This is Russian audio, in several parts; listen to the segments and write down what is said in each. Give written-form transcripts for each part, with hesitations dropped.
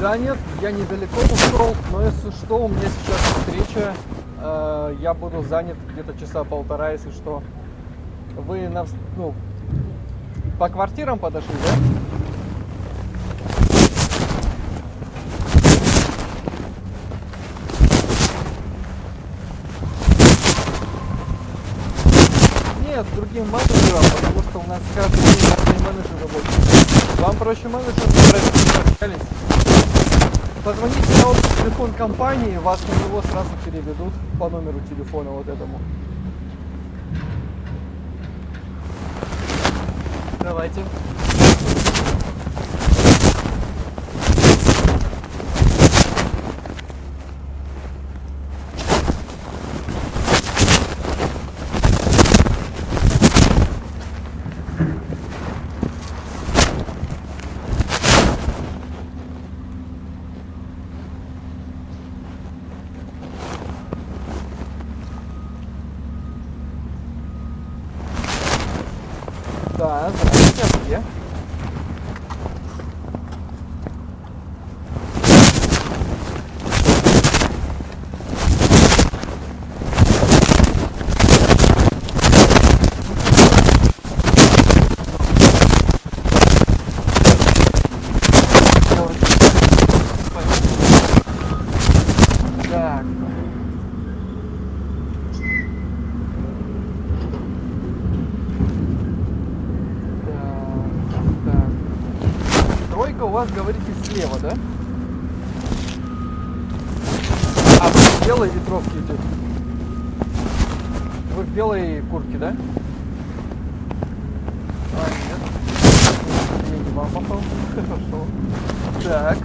Да нет, я недалеко ушел, но если что, у меня сейчас встреча. Я буду занят где-то часа полтора, если что. Вы по квартирам подошли, да? Нет, другим менеджерам, потому что у нас каждый день разные менеджеры работают. Вам проще менеджерам не общались. Позвоните на общий телефон компании, вас на него сразу переведут по номеру телефона вот этому. Давайте. Да, здравствуйте, а где? Так. У вас, говорите, слева, да? А вы в белой ветровке идете? Вы в белой куртке, да? А, нет. Я не вам попал. Хорошо. Так.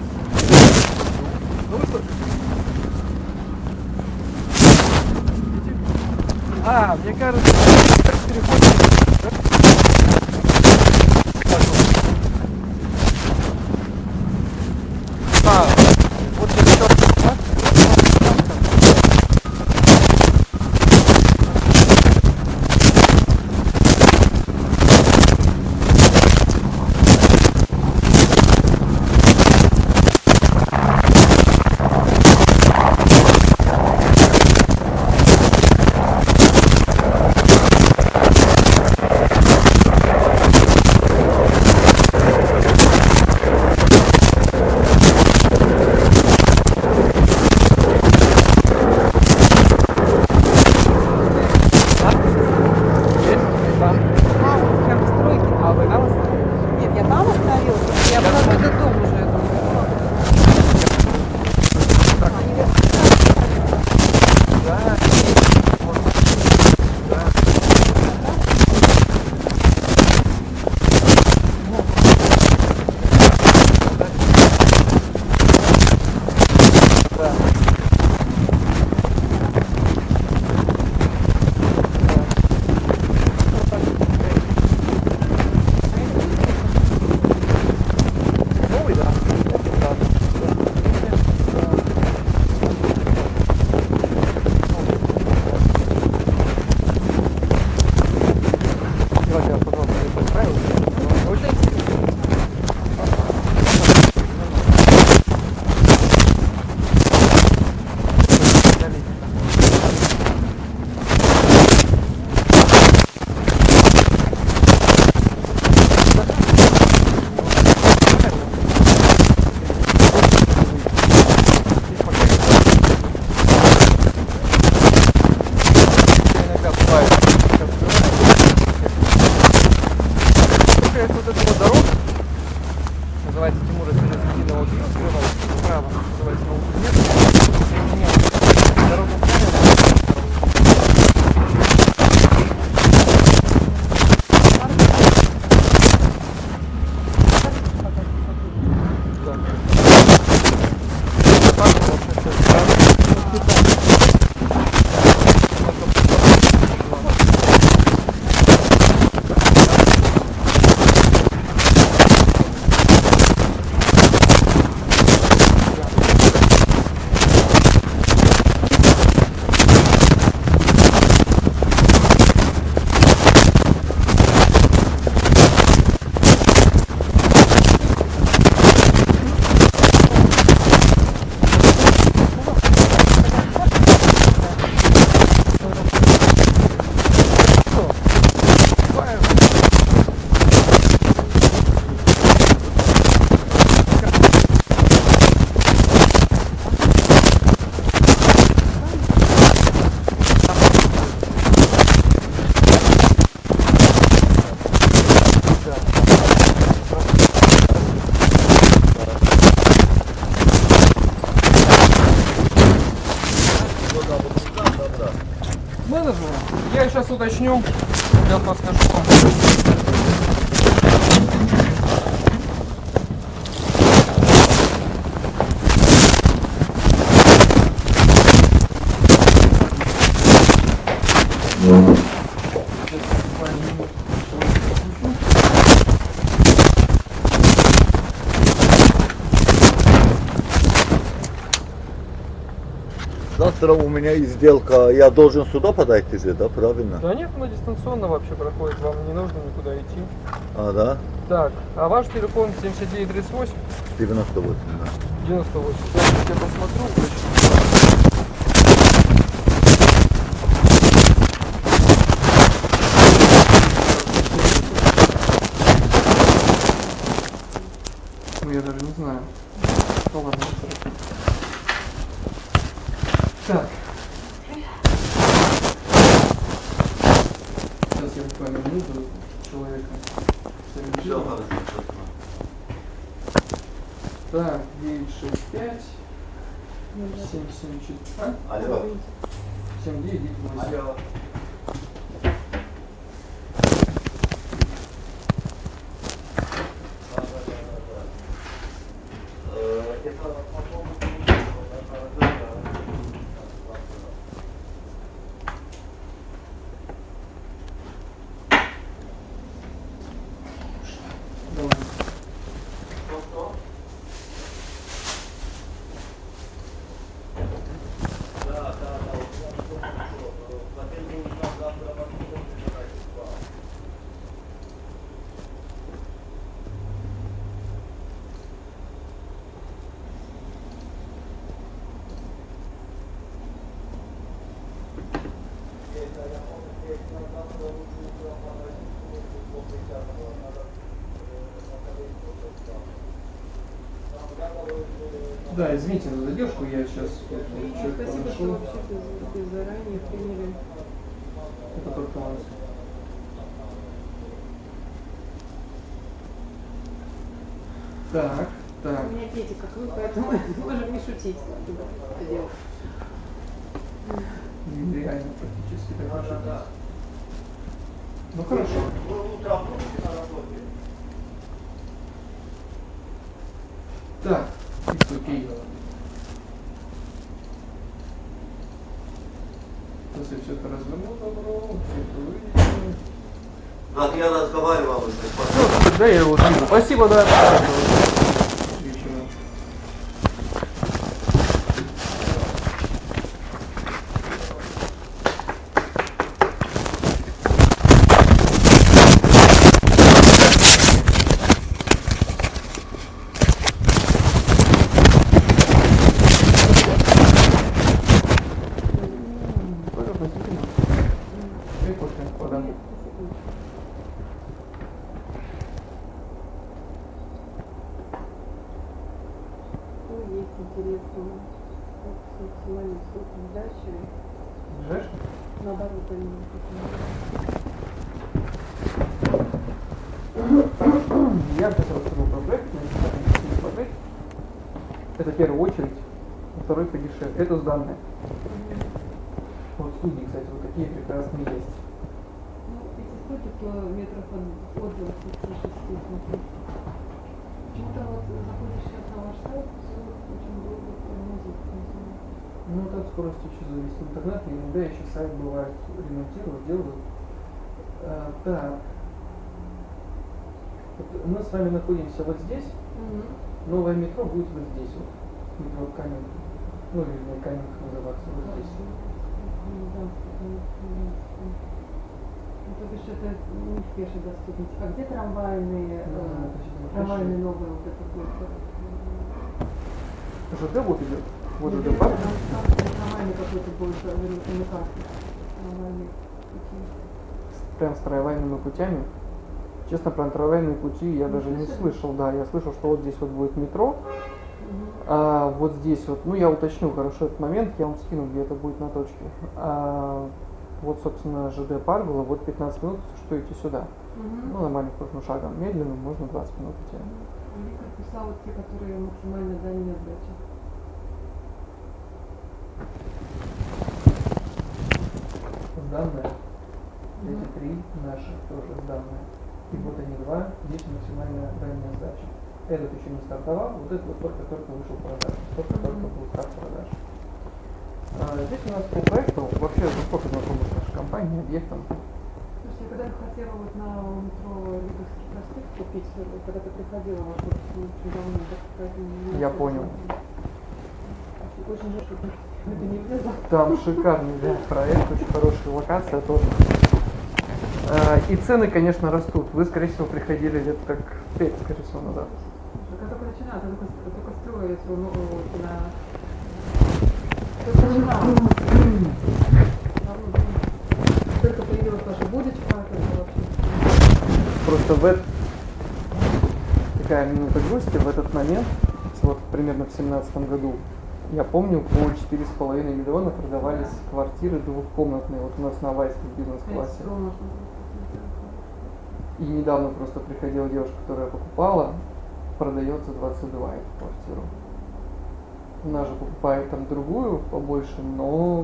Ну вы что? Видите? А, мне кажется, переходите. Вот я еще раз. сейчас уточню. Сейчас подскажу. Завтра у меня сделка, я должен сюда подойти же, да, правильно? Да нет, она дистанционно вообще проходит, вам не нужно никуда идти. А, да? Так, а ваш телефон 7938? 98, да. 98. Сейчас я посмотрю. Ну я даже не знаю. Ну ладно. Так. Сейчас я буквально минуту человека. Все хорошо. Так, 965 774. Алло. 7998. Алло. Давай. Да, извините за задержку, я сейчас человек Спасибо, что подошел. вообще без заранее приняли. Это только у нас. Так, так. У меня дети, как вы, поэтому можем не шутить. Это дело. Нереально практически так же. Ну хорошо. Так, it's окей. Сейчас я все это разверну, добро, все это увидите. Так, я разговаривал уже. Все, да, я его вижу. Спасибо, да. Вечера. Ну, есть интересно. Максимальный срок сдачи. Знаешь? Наоборот, они Я сейчас расскажу про проект, но смотреть. Это в первую очередь, а второй подешевле. Это сданное. Вот студии, кстати, вот такие прекрасные есть. Ну, эти сколько метров от отзывов от шести смотреть. Почему-то вот заходишь сейчас на ваш сайт, все очень долго тормозит. Ну, это от скорости еще зависит от интернета. Иногда еще сайт бывает ремонтируют, делают. Так. Вот мы с вами находимся вот здесь. Новое метро будет вот здесь вот. Метро Каменка. Ну, или Каменка называться вот здесь. Ну, то бишь это не в пешей доступности. А где трамвайные, трамвайные новые вот это будет? ЖД вот идет. Вот ЖД парк. Трамвайный какой-то будет коммуникация. Трамвайный пути. Прям с трамвайными путями. Честно, про трамвайные пути я даже не слышал. Да, я слышал, что вот здесь вот будет метро. А вот здесь вот, ну я уточню хорошо этот момент, я вам скину, где это будет на точке. Вот, собственно, ЖД Паргула, вот 15 минут, что идти сюда. Ну, нормально, крупным шагом. Медленно, можно 20 минут идти. Или корпуса вот те, которые максимально дальние сдачи. Данные. Эти три наши тоже сданные. И вот они два, здесь максимальная ранняя сдача. Этот еще не стартовал, вот этот вот только вышел в продажу, только был старт продаж. Здесь у нас по проекту вообще сколько знакомы с нашей компанией, объектом. Слушай, я когда хотела вот на метро Лиговский проспект купить, когда ты приходила в офис, очень давно, так поэтому... Я понял. Очень жаль, что ты это не влезла. Там шикарный, да, проект, очень хорошая локация тоже. И цены, конечно, растут. Вы, скорее всего, приходили где-то как 5, скорее всего, назад. Когда только начинала, только строила свою новую только начинала. Только появилась ваша будочка, это вообще. Просто такая минута грусти в этот момент, вот примерно в 2017 году, я помню, по 4,5 миллиона продавались квартиры двухкомнатные, вот у нас на Вайске в бизнес-классе. И недавно просто приходила девушка, которая покупала, продается 22 эту квартиру. Она же покупает там другую побольше, но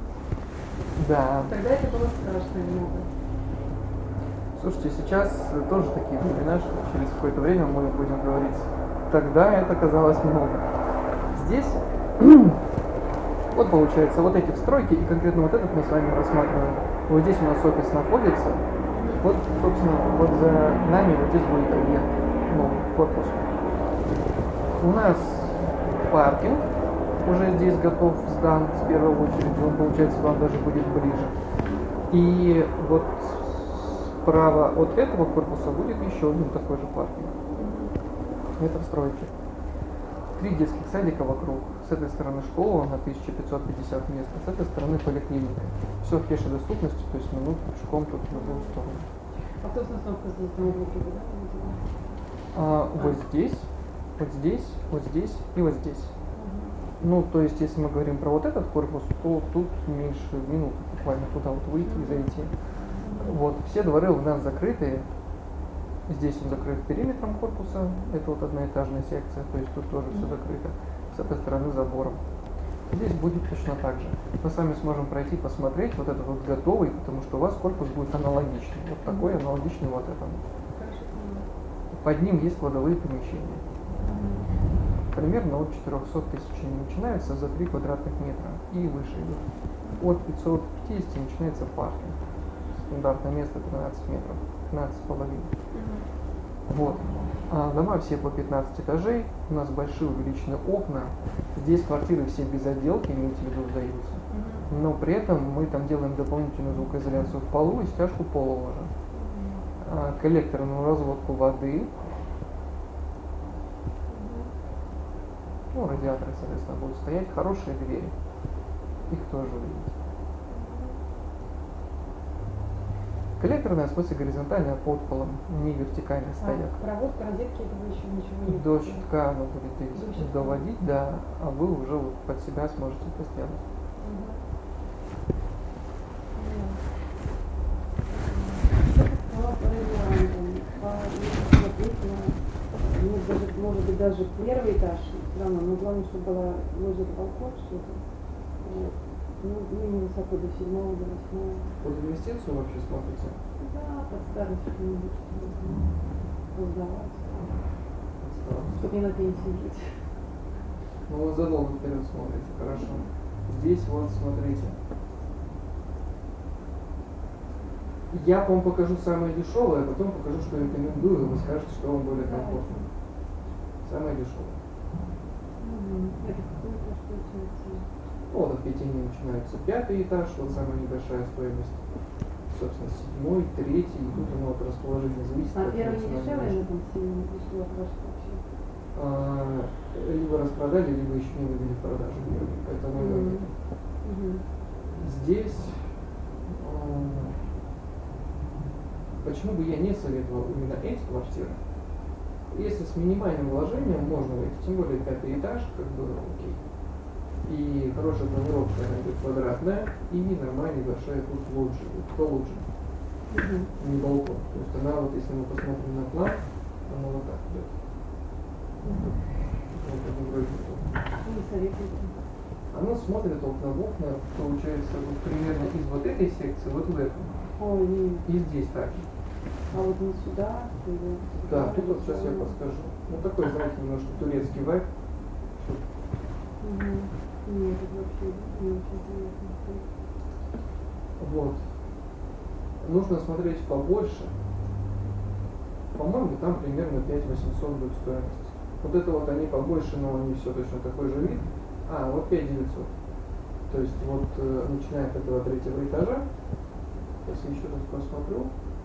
да. Тогда это было страшно немного. Слушайте, сейчас тоже такие времена, что через какое-то время мы будем говорить, тогда это казалось много. Здесь, вот получается, вот эти встройки, и конкретно вот этот мы с вами рассматриваем. Вот здесь у нас офис находится, вот, собственно, вот за нами вот здесь будет объект, новый корпус. У нас паркинг уже здесь готов, сдан в первую очередь, он, получается, вам даже будет ближе. И вот справа от этого корпуса будет еще один такой же паркинг. Это в стройке. 3 детских садика вокруг. С этой стороны школа на 1550 мест, а с этой стороны поликлиника. Все в пешей доступности, то есть минут пешком тут в любую сторону. Автобусная остановка на углу, да? Вот здесь, вот здесь, вот здесь и вот здесь. Ну, то есть, если мы говорим про вот этот корпус, то тут меньше минуты буквально туда вот выйти и зайти. Вот, все дворы у нас закрытые. Здесь он закрыт периметром корпуса, это вот одноэтажная секция, то есть тут тоже все закрыто. С этой стороны забором. Здесь будет точно так же. Мы с вами сможем пройти, посмотреть вот этот вот готовый, потому что у вас корпус будет аналогичный. Вот такой аналогичный вот этому. Под ним есть кладовые помещения. Примерно от 400 тысяч они начинаются за 3 квадратных метра и выше идут. От 550 начинается паркинг. Стандартное место 13 метров, 15,5. Вот. Дома все по 15 этажей, у нас большие увеличенные окна. Здесь квартиры все без отделки, имейте в виду, сдаются. Но при этом мы там делаем дополнительную звукоизоляцию в полу и стяжку пола ложим. Коллекторную разводку воды. Ну, радиаторы, соответственно, будут стоять. Хорошие двери. Их тоже увидите. Коллекторная, в смысле, горизонтальная под полом, не вертикально стоят. Проводка, розетки, этого еще ничего нет. До щитка она будет доводить, да, а вы уже вот под себя сможете это сделать. Может быть, даже первый этаж, странно, но главное, чтобы была ложа балкон, что-то. Ну, не высоко, до 7-го, до 8-го. Под инвестицию вообще смотрите? Да, под старость что-нибудь, чтобы сдавать. Чтобы не на пенсии жить. Ну, вы задолго вперед смотрите, хорошо. Здесь вот, смотрите. Я вам покажу самое дешевое, а потом покажу, что рекомендую, и вы скажете, что вам более комфортно. Самое дешевое. Это какой этаж получается? Ну, вот от 5 начинается 5-й этаж, вот самая небольшая стоимость. Собственно, 7-й, 3-й, и тут оно от расположения зависит. А первый не дешевле, на там 7 дешево вообще? Либо распродали, либо еще не вывели в продажу первый, поэтому здесь почему бы я не советовал именно эти квартиры? Если с минимальным вложением можно выйти, тем более 5-й этаж, как бы окей. И хорошая планировка, она будет квадратная, и нормальная большая тут лоджия. Кто лучше? Не балкон. То есть она вот, если мы посмотрим на план, она вот так идет. Не советуете? Оно смотрит окна в окна, получается, вот примерно из вот этой секции, вот в эту. Ой, нет. И здесь также. А вот не сюда, или Да, сюда, тут вот или сейчас я сюда. подскажу. Ну такой, знаете, немножко турецкий вайб. Мгм. Нет, это вообще не очень приятно. Вот. Нужно смотреть побольше. По-моему, там примерно 5800 будет стоимость. Вот это вот они побольше, но они все точно такой же вид. А, вот 5900. То есть вот начиная от этого третьего этажа. Сейчас я еще раз посмотрю.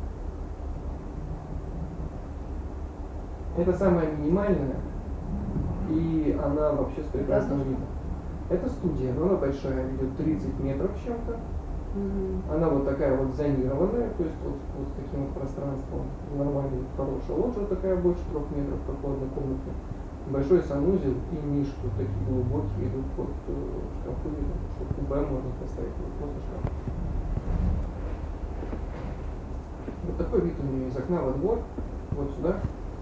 Это самая минимальная. И она вообще с прекрасным видом. Это студия, но она большая, идет 30 метров с чем-то. Мгм. Она вот такая вот зонированная, то есть вот с таким вот пространством нормальной, хорошая лоджия такая больше 3 метров, как в одной комнате. Большой санузел и ниши тут такие глубокие идут под шкафы, чтобы купе можно поставить, вот просто шкаф. Вот такой вид у нее из окна во двор, вот сюда.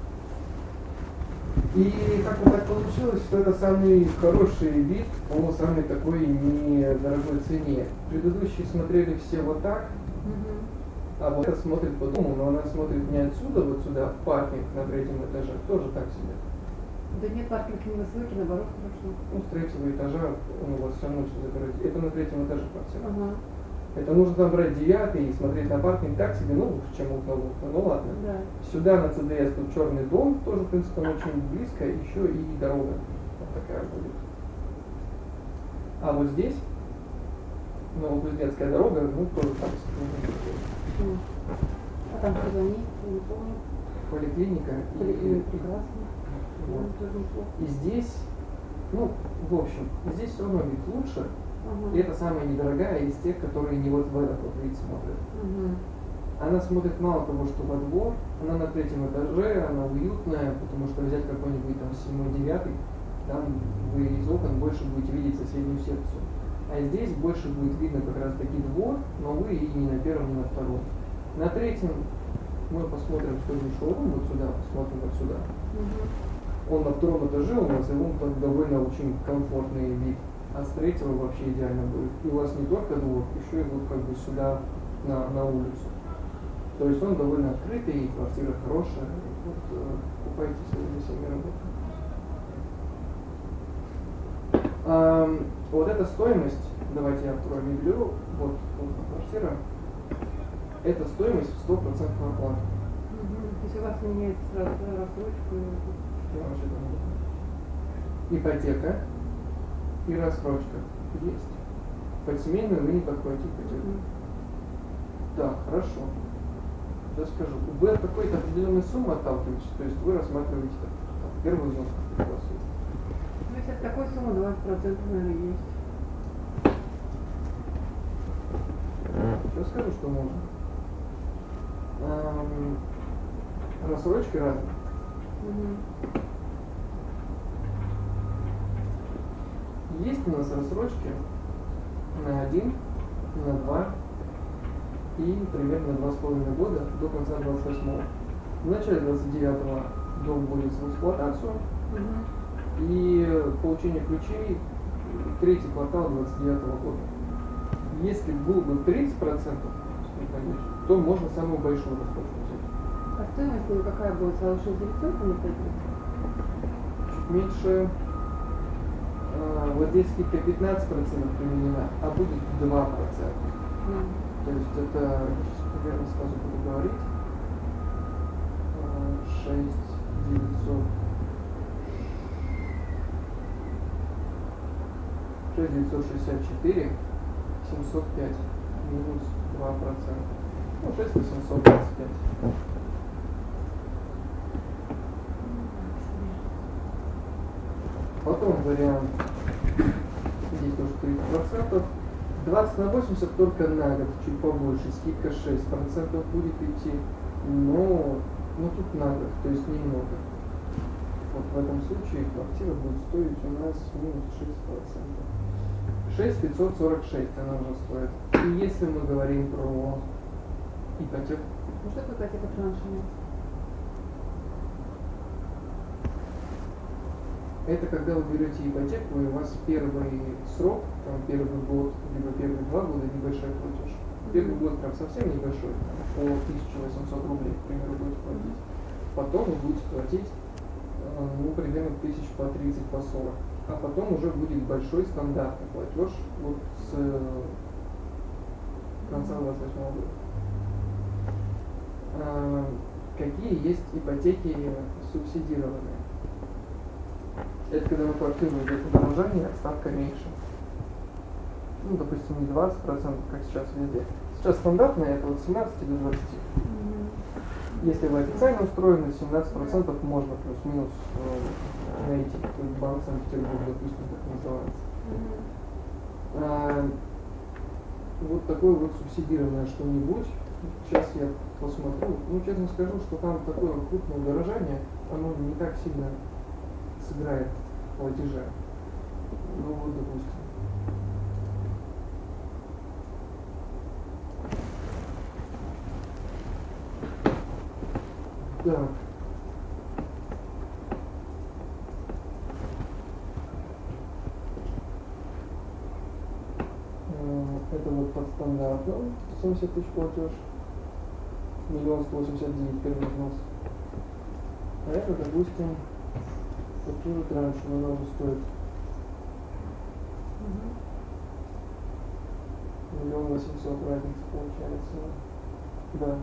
И как-то так получилось, что это самый хороший вид по самой такой недорогой цене. Предыдущие смотрели все вот так, Мгм. а вот эта смотрит по дому, но она смотрит не отсюда, вот сюда, в паркинг на 3-м этаже, тоже так себе. Да нет, паркинг невысокий, наоборот, хорошо. Ну, с 3-го этажа он у вас все равно все забирает. Это на 3-м этаже квартира. Ага, Это нужно там брать 9-й и смотреть на паркинг так себе, ну, лучше, чем окна. Ну ладно. да. Сюда на ЦДС тут черный дом, тоже, в принципе, он очень близко, еще и дорога вот такая будет. А вот здесь, Новокузнецкая дорога, ну, тоже так себе. М. А там позвони, я не помню. Поликлиника. Поликлиника прекрасно. Вот. Тоже неплохо. И здесь, ну, в общем, здесь все равно вид лучше. Ага. И это самая недорогая из тех, которые не вот в этот вот вид смотрят. Мгм. Она смотрит мало того, что во двор, она на 3-м этаже, она уютная, потому что взять какой-нибудь там 7-9, там вы из окон больше будете видеть соседнюю секцию. А здесь больше будет видно как раз таки двор, но вы и не на 1-м, не на 2-м. На 3-м мы посмотрим, что за шоурум, вот сюда, посмотрим вот сюда. Мгм. Он на 2-м этаже у нас, и он так довольно очень комфортный вид. А с 3-го вообще идеально будет. И у вас не только двор, еще и вот как бы сюда на улицу. То есть он довольно открытый, квартира хорошая. Вот купайтесь, если сами работаете. Вот эта стоимость, давайте я открою меблю, вот квартира. Это стоимость в 100% оплаты. Мгм. То есть у вас меняется сразу рассрочку. Я вообще там не знаю. Ипотека и рассрочка есть. Под семейную вы не подходите ипотеку. Мгм. Так, хорошо. Я скажу, вы от какой-то определенной суммы отталкиваетесь, то есть вы рассматриваете там, первую взнос, как у вас есть. Ну, если от такой суммы 20%, наверное, есть. Я скажу, что можно. Рассрочки разные. Мгм. Есть у нас рассрочки на 1, на 2 и примерно 2,5 года до конца 28-го. В начале 29-го дом будет в эксплуатацию, Мгм. и получение ключей 3-й квартал 29-го года. Если был бы 30%, то можно самую большую рассрочку взять. А стоимость ее какая будет? Сразу 6 900 или 5 Чуть меньше, вот здесь скидка 15% применена, а будет 2%. То есть это, сейчас примерно сразу буду говорить, 6,964, 705 минус 2%. Ну, 6,825. Потом вариант, здесь тоже 30%. 20 на 80 только на год, чуть побольше, скидка 6% будет идти, но тут на год, то есть немного. Вот в этом случае квартира будет стоить у нас минус 6%. 6,546 она уже стоит. И если мы говорим про ипотеку, Ну что такое ипотека траншами? это когда вы берете ипотеку, и у вас первый срок, там первый год, либо первые 2 года небольшой платеж. Первый год прям совсем небольшой, по 1800 рублей, к примеру, будете платить. Потом вы будете платить, ну, примерно 1000 по 30, по 40. А потом уже будет большой стандартный платеж вот с конца 28 года. Какие есть ипотеки субсидированные? Это когда на квартиру идет удорожание, ставка меньше. Ну, допустим, не 20%, как сейчас везде. Сейчас стандартная это от 17 до 20. Если вы официально устроены, 17% можно плюс-минус найти. Банк Санкт-Петербург, допустим, так называется. Вот такое вот субсидированное что-нибудь. Сейчас я посмотрю. Ну, честно скажу, что там такое крупное удорожание, оно не так сильно сыграет в платеже. Ну вот, допустим. Так. Это вот под стандартом 70 тысяч платеж. 1 189 первый взнос. А это, допустим, вот чуть раньше она уже стоит 1 800 разница получается. Да.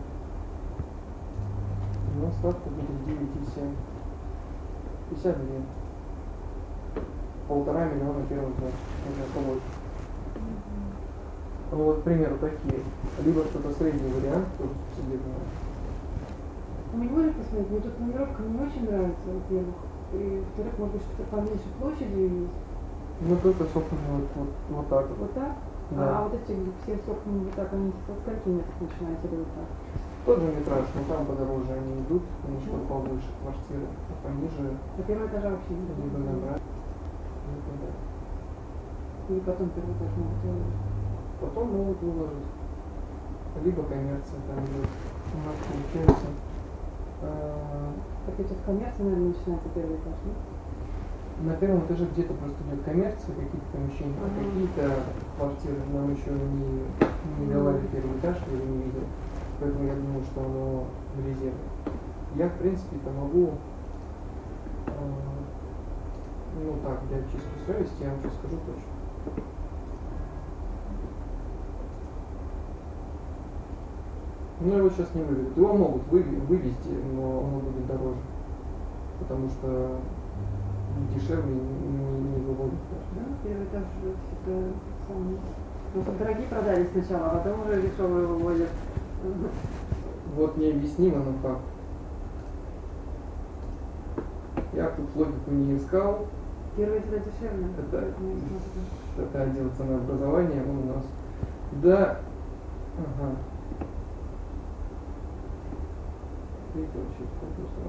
Но ставка будет 9,7. 52. 1,5 миллиона первый взнос. Это побольше. Ну вот, к примеру, такие. Либо что-то средний вариант, тоже субсидированный. Вы не можете посмотреть? Мне тут планировка не очень нравится, во-первых. И во-вторых, может быть, что-то поменьше площади есть. Ну только собственно вот так вот. Вот так? Да. А вот эти все сокны вот так, они со скольки метров начинаются или вот так? Тот же метраж, но там подороже они идут, потому что повыше квартиры, а пониже До первого этажа вообще не либо будет. набрать, либо да. Или потом первый этаж могут делать. Потом могут выложить. Либо коммерция там идет. У нас получается. Так ведь от коммерции, наверное, начинается первый этаж, да? На первом этаже где-то просто идет коммерция, какие-то помещения, а какие-то квартиры нам еще не давали первый этаж, я его не видел. Поэтому я думаю, что оно в резерве. Я, в принципе-то могу, ну так, для чистой совести, я вам сейчас скажу точно. Ну, его сейчас не выведут. Его могут вывести, но оно будет дороже. Потому что дешевле не выводят даже. Да, первый этаж это самый. Просто дорогие продали сначала, а потом уже дешевые выводят. Вот необъяснимо, но факт. Я тут логику не искал. Первый всегда дешевле. Это отдел ценообразования, он у нас. Да. Ага. Это вообще просто.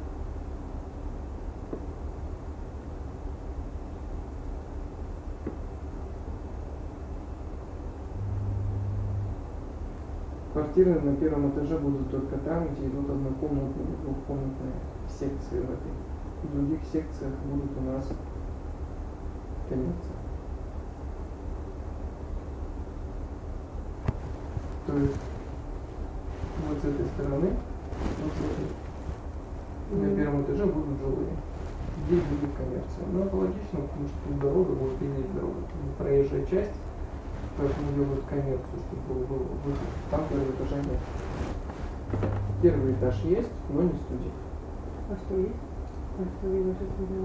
Квартиры на первом этаже будут только там, где идут однокомнатные и двухкомнатные секции в этой. В других секциях будут у нас коммерция. То есть вот с этой стороны, вот с этой, на первом этаже будут жилые. Здесь будет коммерция. Ну это логично, потому что тут дорога будет иметь дорогу. Проезжая часть. Поэтому делают коммерцию, чтобы был выход. Там первого этажа нет. Первый этаж есть, но не студия. А что есть? А что вы уже сказали?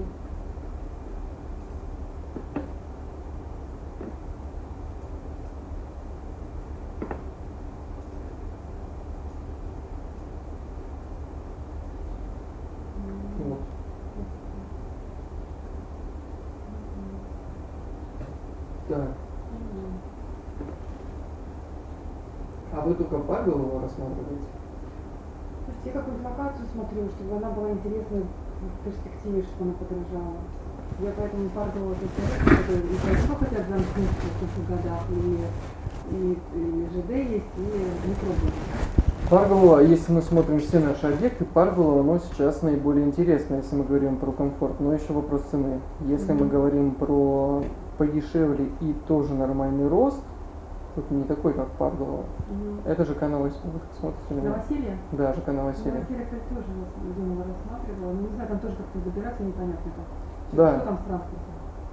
Вот. Так. А вы только Павелова рассматриваете? Слушайте, я какую-то локацию смотрю, чтобы она была интересна в перспективе, чтобы она подорожала. Я поэтому Паргова и красиво хотят замкнуть в каких-то годах, и ЖД есть, и метро будет. Парголова, если мы смотрим все наши объекты, Парголова, оно сейчас наиболее интересно, если мы говорим про комфорт, но еще вопрос цены. Если мы говорим про подешевле и тоже нормальный рост, хоть не такой, как Парголово. Это ЖК Новоселье. Вы смотрите на меня? Новоселье? Да, ЖК Новоселье. Новоселье, кстати, тоже думала, рассматривала. Ну, не знаю, там тоже как-то добираться непонятно как. Да. Что там с транспортом?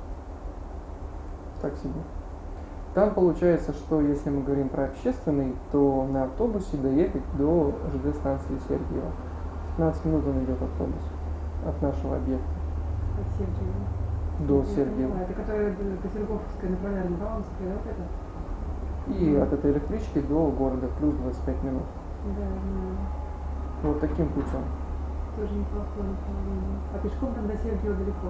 Так себе. Там получается, что если мы говорим про общественный, то на автобусе доехать до ЖД станции Сергиева. 15 минут он идет автобус от нашего объекта От Сергиева. до Я Сергиева. поняла. Это которая Косельковская направляет на Бауманская, вот это? И от этой электрички до города плюс 25 минут. Да, я знаю. Вот таким путем. Тоже неплохое направление. А пешком там до Сергиева далеко.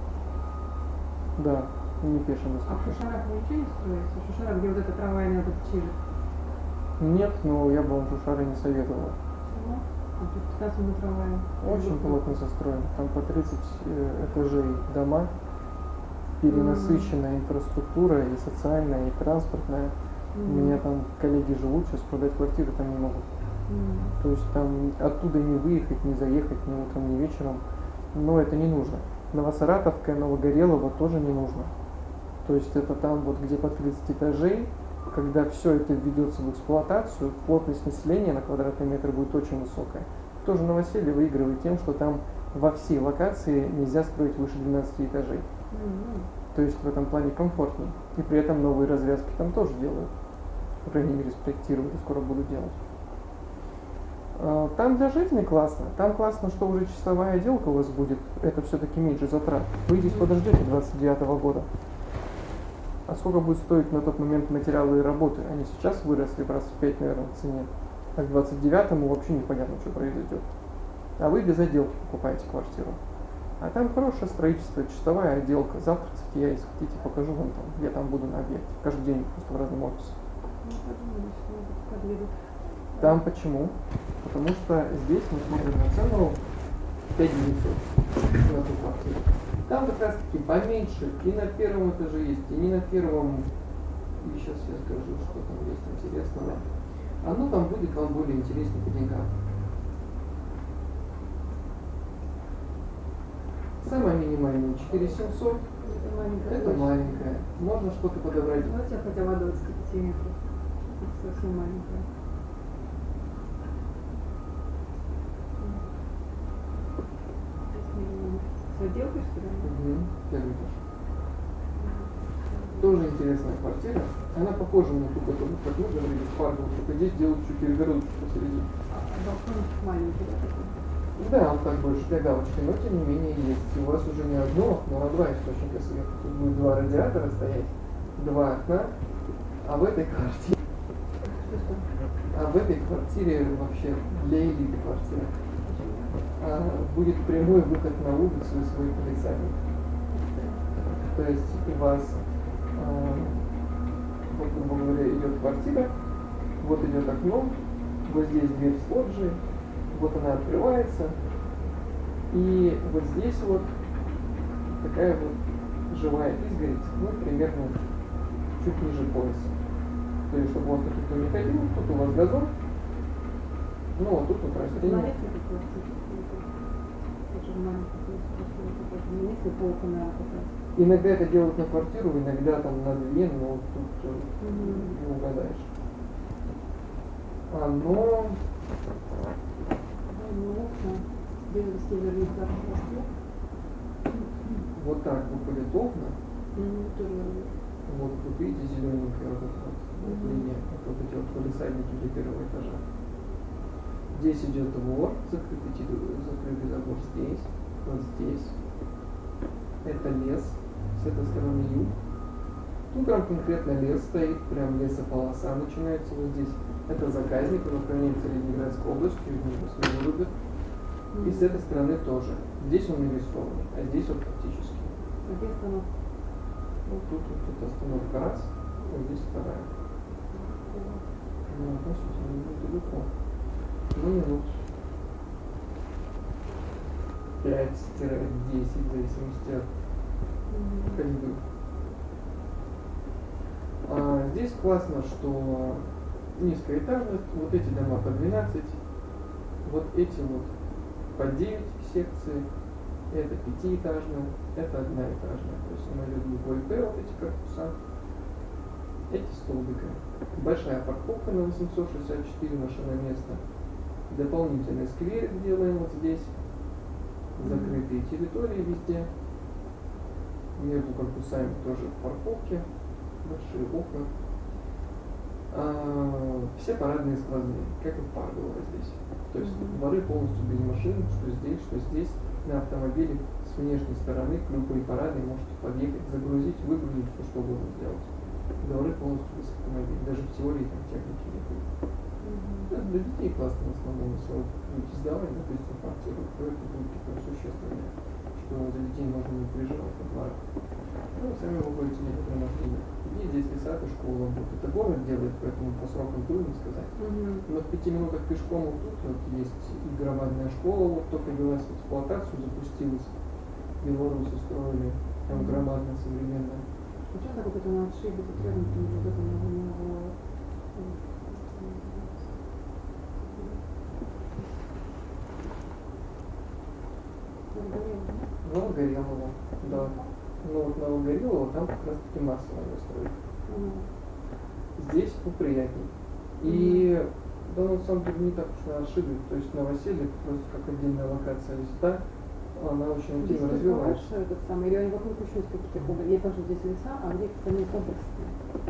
Да, не пешим А в достаточно. Шушарах вы ничего не строите? В Шушарах, где вот это трамвайный вот этот чижик? Нет, но я бы вам Шушары не советовал. Чего? А тут 15 минут трамвая. Очень плотно застроен. Там по 30 этажей дома, перенасыщенная инфраструктура и социальная, и транспортная. У меня там коллеги живут, сейчас продать квартиры там не могут. То есть там оттуда не выехать, не заехать ни утром, ни вечером. Но это не нужно. Новосаратовка, Новогорелово тоже не нужно. То есть это там вот где по 30 этажей, когда все это введется в эксплуатацию, плотность населения на квадратный метр будет очень высокая. Тоже Новоселье выигрывает тем, что там во всей локации нельзя строить выше 12 этажей. То есть в этом плане комфортнее. И при этом новые развязки там тоже делают. По крайней мере, спроектировали, скоро буду делать. Там для жизни классно. Там классно, что уже часовая отделка у вас будет. Это все-таки меньше затрат. Вы здесь подождете 29 года. А сколько будет стоить на тот момент материалы и работы? Они сейчас выросли раз в 5, наверное, в цене. А к 29-му вообще непонятно, что произойдет. А вы без отделки покупаете квартиру. А там хорошее строительство, чистовая отделка. Завтра, кстати, я, если хотите, покажу вам там, я там буду на объекте. Каждый день просто в разном офисе. Ну, подумали, что надо подъеду. Там почему? Потому что здесь мы смотрим на цену 5900 на эту квартиру. Там как раз таки поменьше. И на первом этаже есть, и не на первом. И сейчас я скажу, что там есть интересного. Оно там будет вам более интересно по деньгам. Самое минимальное 4700. Это маленькая. Это маленькая. Можно что-то подобрать. Вот я хотя бы 25 метров. Это совсем маленькая. С отделкой, что ли? Первый этаж. Тоже интересная квартира. Она похожа на ту, которую, как мы говорили, в Парково, только здесь делают чуть перегородку посередине. А балкон маленький, да, такой? Да, он так больше для галочки, но тем не менее есть. И у вас уже не одно, но два источника света. Тут будет два радиатора стоять, два окна, а в этой квартире, вообще для элиты квартира будет прямой выход на улицу и свой полисадник. То есть у вас, вот, грубо говоря, идет квартира, вот идет окно, вот здесь дверь с лоджией, вот она открывается, и вот здесь вот такая вот живая изгородь, ну, примерно чуть ниже пояса. То есть, чтобы у вас тут никто не ходил, тут у вас газон, ну, а тут вот растение. Маленький такой, тоже маленький, если полка, наверное, такая. Иногда это делают на квартиру, иногда там на две, но тут не угадаешь. Оно... Вот так выходит окна. Вот тут видите зелененькая вот эта вот линия, это вот эти вот полисадники для первого этажа. Здесь идет двор, закрытый забор здесь, вот здесь. Это лес, с этой стороны юг. Тут прям конкретно лес стоит, прям лесополоса начинается вот здесь. Это заказник, он охраняется Ленинградской областью, его снова любят. И с этой стороны тоже. Здесь он нарисованный, а здесь вот фактически. А где остановка? Вот тут остановка раз, вот здесь вторая. Ну, относительно недалеко. Ну, минут 5-10, в зависимости от ходьбы. Здесь классно, что низкая этажность, вот эти дома по 12, вот эти вот по 9 секций, это пятиэтажная, это одноэтажная. То есть она идет в ВП, вот эти корпуса. эти столбики. Большая парковка на 864 машиноместа. Дополнительный скверик делаем вот здесь. Закрытые территории везде. Между корпусами тоже парковки. Большие окна. Все парадные сквозные, как и в Парголово здесь. То есть дворы полностью без машин, что здесь. На автомобиле с внешней стороны к любой парадной можете подъехать, загрузить, выгрузить, все что угодно сделать. Дворы полностью без автомобилей. Даже в теории там техники не будет. Это для детей классно в основном, если вы будете сдавать, допустим, квартиру, то это будет такое существенное, что за детей можно не переживать во дворах. Ну, сами вы будете некоторые машины. И здесь леса, и школа будет. Это город делает, поэтому по срокам трудно сказать. Но в 5 минутах пешком вот тут вот есть и громадная школа, вот только ввелась в эксплуатацию, запустилась. Белорусы строили, там громадная, современная. Почему так вот это на отшибе, тут рядом, вот это Новогорелово, да. Ну вот Новогорелово, там как раз таки массовая застройка. Здесь поприятней. И да, на самом деле не так уж на ошибке. То есть Новоселье просто как отдельная локация листа, она очень активно развивается. Этот самый, или они вокруг еще есть какие-то ходы. Я тоже здесь леса, а где остальные комплексные.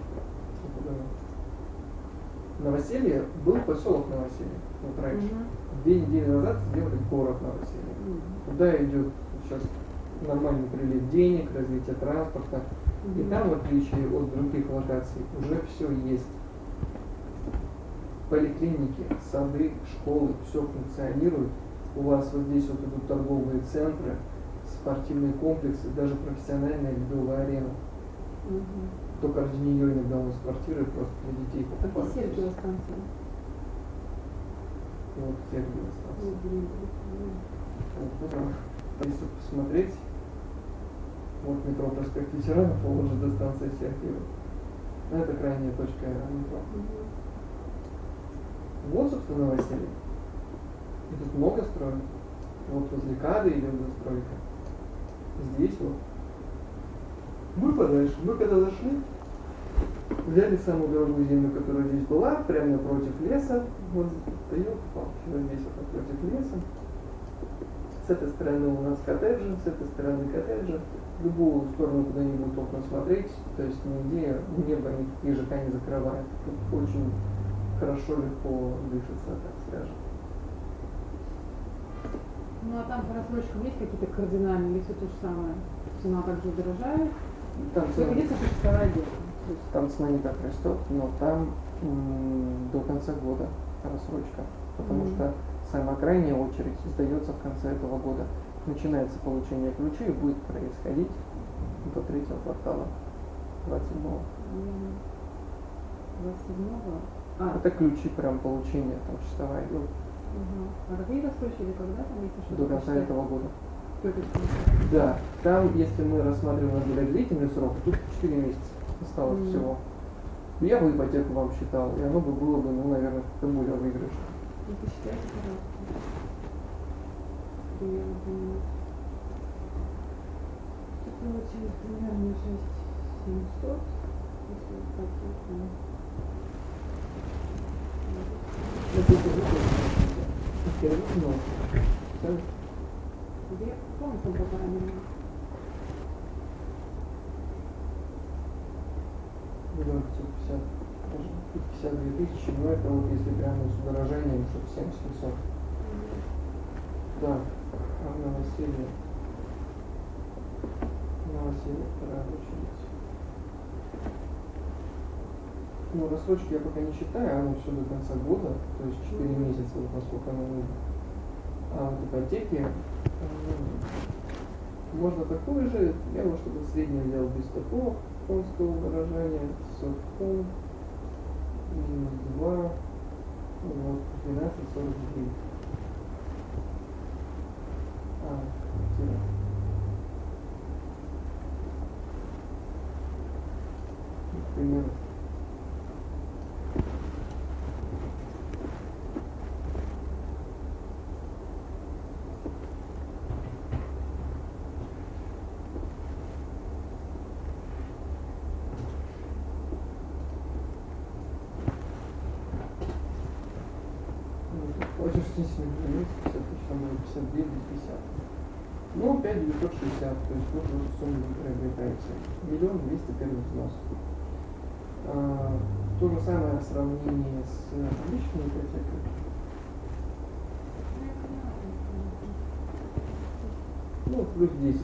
Новоселье был поселок Новоселье. Вот раньше. 2 недели назад сделали город Новоселье. Туда идет сейчас нормальный прилив денег, развитие транспорта. И там, в отличие от других локаций, уже все есть. Поликлиники, сады, школы, все функционирует. У вас вот здесь вот идут торговые центры, спортивные комплексы, даже профессиональная ледовая арена. Только ради нее иногда у нас квартиры просто для детей А где покупают. Сергиева станция? Вот Сергиева станция. Вот, если посмотреть, вот метро проспект Ветеранов, положит до станции Сергиева. Это крайняя точка метро. Вот, собственно, Новоселье. И тут много строят. Вот возле КАДа идет застройка. Здесь вот. Мы подальше. Мы когда зашли, взяли самую дорогую землю, которая здесь была, прямо напротив леса. Вот стоял, вот здесь вот напротив леса. С этой стороны у нас коттеджи, с этой стороны коттеджи. В любую сторону, куда не будет окна смотреть, то есть нигде небо никакие ЖК не закрывает. Тут очень хорошо, легко дышится, так скажем. Ну а там по рассрочкам есть какие-то кардинальные, или все то же самое? Цена также дорожает? Там цена, Единственное, что вторая дело. там цена не так растет, но там до конца года рассрочка. Потому что самая крайняя очередь сдается в конце этого года. Начинается получение ключей и будет происходить до 3-го квартала 27-го. 27-го? Это ключи прям получения, там часовая идет. А какие рассрочки или когда там, если что-то До конца посчитать? этого года. Сколько это? Да, там, если мы рассматриваем на более длительный срок, тут 4 месяца осталось всего. Я бы ипотеку вам считал, и оно бы было бы, ну, наверное, как-то более выигрышно. Ну, посчитайте, пожалуйста. Примерно понимать. Тут получилось примерно 6700, если ипотеку. Это ну, Где? Помню, там 1,5 миллиона. миллион 550, даже 52 тысячи, но это вот если прямо с удорожанием, что 7700. Так, а Новоселье. Новоселье, вторая очередь. Ну, рассрочки я пока не считаю, оно все до конца года, то есть 4 месяца, вот насколько оно нужно. А вот ипотеки можно такое же, я вот чтобы среднее взял без такого конского выражения, софтфон, минус 2, вот, 12,49. Квартира. Примерно. если вы живете 50 тысяч, там будет 59 или 50. Ну, 5960, то есть вот эту сумму вы приобретаете. 1 200 первый взнос. То же самое в сравнении с личной ипотекой. Ну, плюс 10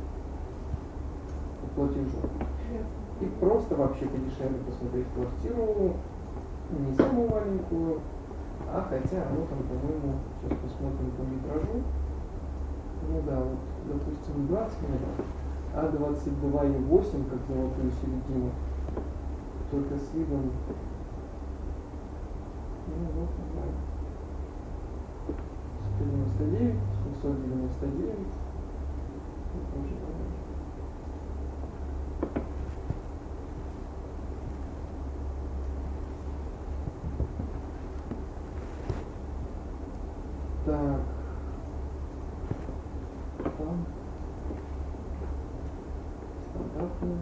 по платежу. И просто вообще подешевле посмотреть квартиру, не самую маленькую, а хотя, ну там, по-моему, сейчас посмотрим по метражу. Ну да, вот, допустим, 20 метров, а 22,8 как золотую середину. Только с видом, ну вот, не знаю, 199, 799, это уже понятно. Так, там стандартные.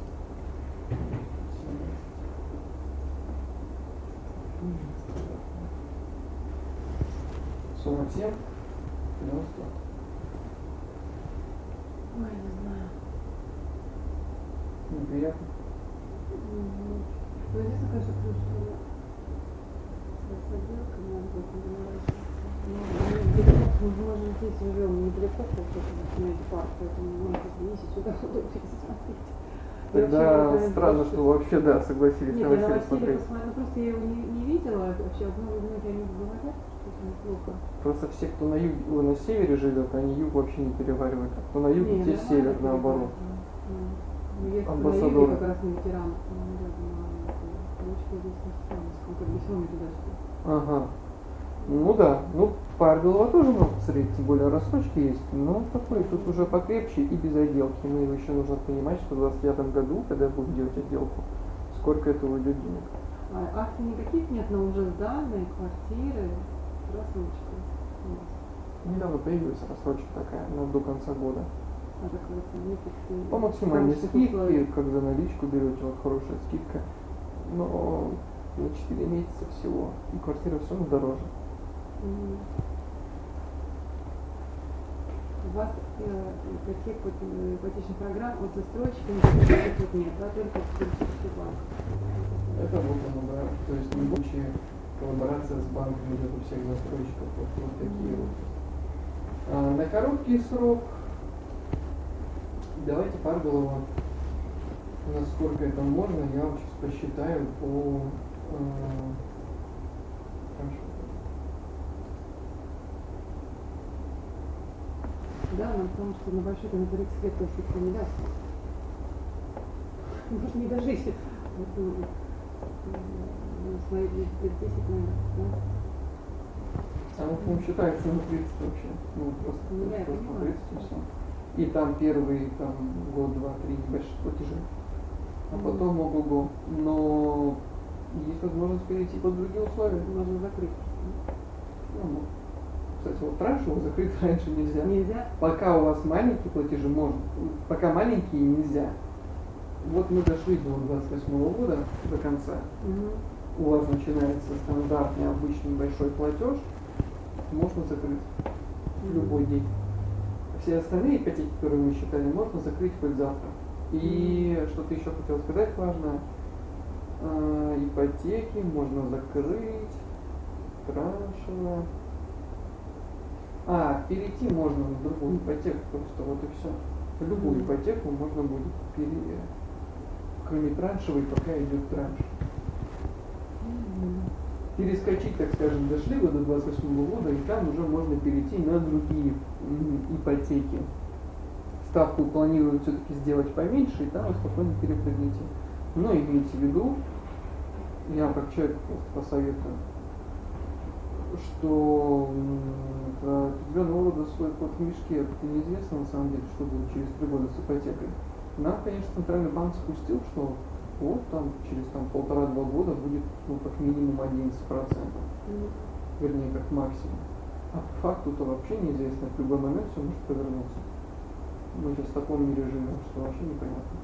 47, 90. Ой, не знаю. Неприятно. Ну, единственное, конечно, плюс, что с отделкой надо будет мы же здесь живем недалеко, получается, парк, поэтому мы ездить сюда удобнее смотреть. Тогда странно, что вообще, да, согласились Нет, на я Василия новостей смотреть. посмотрела, ну просто я его не видела, вообще одного люди они говорят, что это неплохо. Просто все, кто на юге, на севере живет, они юг вообще не переваривают. А кто на юге, Не, те нормально север, переваривают, наоборот. да. Ну, я на Амбассадоры. юге как раз на ветеранах, там рядом на ручке здесь не осталось, как бы все туда-сюда. Ага. Ну да, ну Паргелова тоже можно посмотреть, тем более рассрочки есть, но такой тут уже покрепче и без отделки. Ну и еще нужно понимать, что в 2025 году, когда будем делать отделку, сколько это уйдет денег. А акций никаких нет, но уже сданные квартиры с рассрочкой у нас. Недавно появилась рассрочка такая, но до конца года. А такая цена, По максимальной скидке, как за наличку берете, вот хорошая скидка, но на 4 месяца всего, и квартира все равно дороже. У вас таких вот ипотечных программ от застройщика никаких вот нет, да, только туристический банк. Это вот оно, да, то есть не будучи коллаборация с банками идет у всех застройщиков, вот такие вот. А на короткий срок, давайте Парголова, насколько это можно, я вам сейчас посчитаю по... Хорошо. Да, но потому что на большой на 30 лет точно никто не даст. Может не дожить. Смотри, лет 10, наверное, да? А вот он считается на 30 вообще. Ну, просто, Ну, да, я просто понимаю. 30 и все. И там первые там, год, два, три небольшие платежи. А потом ого-го. Но есть возможность перейти под другие условия. Можно закрыть. Ну, кстати, вот транш его закрыть раньше нельзя. Нельзя? Пока у вас маленькие платежи можно. Пока маленькие нельзя. Вот мы дошли до 28 года, до конца. У вас начинается стандартный обычный большой платеж, можно закрыть в любой день. Все остальные ипотеки, которые мы считали, можно закрыть хоть завтра. И что-то еще хотел сказать важное. Ипотеки можно закрыть траншево. Перейти можно на другую ипотеку, просто вот и все. Любую ипотеку можно будет кроме траншевой, пока идет транш. Перескочить, так скажем, дошли вы до 28 года, и там уже можно перейти на другие ипотеки. Ставку планируют все-таки сделать поменьше, и там вы спокойно перепрыгните. Но имейте в виду, я как человек просто посоветую, что определенного рода свой кот в мешке, это неизвестно на самом деле, что будет через 3 года с ипотекой. Нам, конечно, Центральный банк спустил, что вот там через 1,5-2 года будет как минимум 11%. Вернее, как максимум. А по факту-то вообще неизвестно, в любой момент все может повернуться. Мы сейчас в таком мире живем, что вообще непонятно.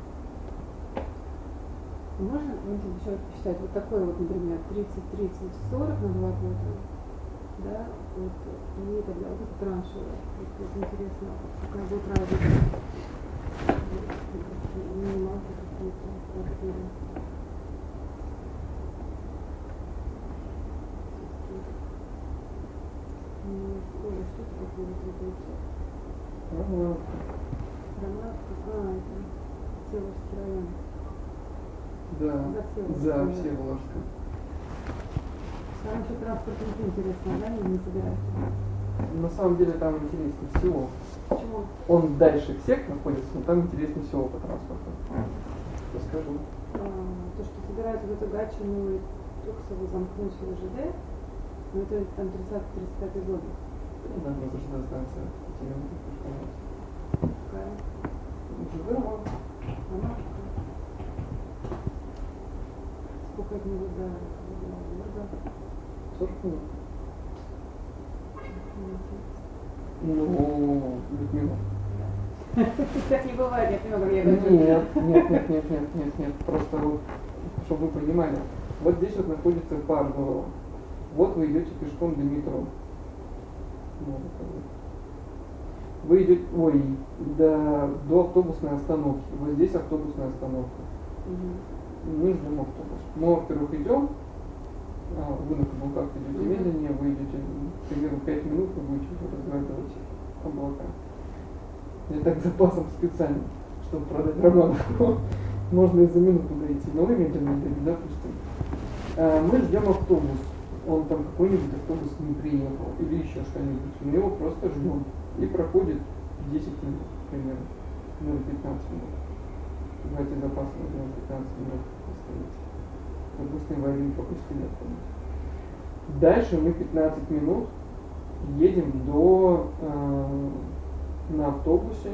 Можно еще посчитать вот такой вот, например, 30-30-40 на 2 года? да, вот, и тогда вот это траншево. Вот интересно, какая будет разница. Минималки какие-то, квартиры. Ой, что это такое требуется? Романовка, это Всеволожский район. Да, За Всеволожском, за да. Всеволожском. Там еще транспорт интересно, да, не собирается? На самом деле там интереснее всего. Почему? Он дальше всех находится, но там интереснее всего по транспорту. Расскажу. То, что собираются в эту Гатчину и Туксову замкнуть в ЖД, ну это там 30-35 год. Надо ЖД станция 5 минут пешком. Какая? ЖД Роман. Она какая? Сколько от него до города? 40 минут. Ну, Людмила. Так не бывает, я понимаю, как я хочу. Нет. Просто вот, чтобы вы понимали, вот здесь вот находится Паргово. Вот вы идете пешком до метро. Вы идете, до автобусной остановки. Вот здесь автобусная остановка. Мы ждем автобус. Мы, во-первых, идем, вы на каблуках идете медленнее, вы идете примерно 5 минут, вы будете уже разглядывать облака. Я так запасом специально, чтобы продать Романовку. Можно и за минуту дойти, но вы медленно идете, допустим. Мы ждем автобус. Он там какой-нибудь автобус не приехал или еще что-нибудь. Мы его просто ждем. И проходит 10 минут примерно. Ну или 15 минут. Давайте запасом возьмем 15 минут оставить. Допустим, вы один пропустили автобус. Дальше мы 15 минут едем на автобусе.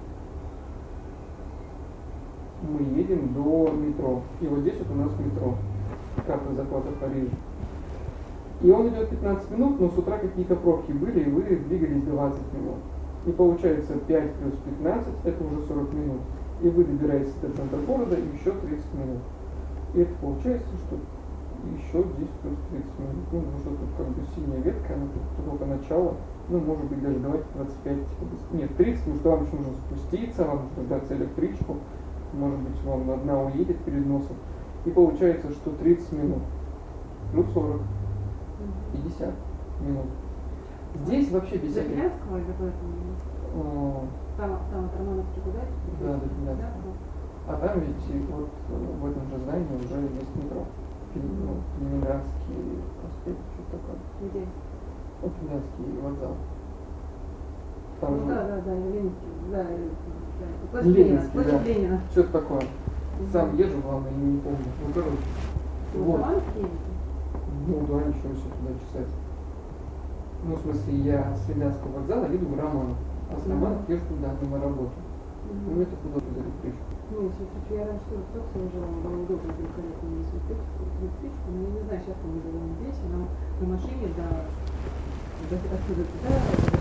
Мы едем до метро. И вот здесь вот у нас метро. Карта захвата Парижа. И он идет 15 минут, но с утра какие-то пробки были, и вы двигались 20 минут. И получается 5 плюс 15, это уже 40 минут. И вы добираетесь до центра города еще 30 минут. И это получается, что еще 10 плюс 30 минут. Ну, уже тут как бы синяя ветка, она тут только начало. Ну, может быть, даже давайте 25, нет, 30, потому что вам еще нужно спуститься, вам нужно дождаться электричку. Может быть, вам одна уедет перед носом. И получается, что 30 минут плюс 40. 50 минут. Здесь вообще без всяких... Запилянского или какой-то? Там от Романовки куда? Да, до Финляндского. А там ведь вот в этом же здании уже есть метро. Ленинградский проспект, что-то такое. Где? Вот Финляндский вокзал. Там Ну же... да, Ленинский, да. Площадь Ленина, площадь Ленина. Что-то такое. Сам езжу, главное, не помню. Ну, короче. Вот. Романовский? Ну да, ничего себе туда чесать. Ну, в смысле, я с Финляндского вокзала еду в Романов, а с Романов езжу туда, на работу. Ну, это куда за электричку? Ну, если я раньше тоже в Токсово жила, было удобно, великолепно ездить в электричку, но я не знаю, сейчас мы живем здесь, и нам на машине отсюда туда,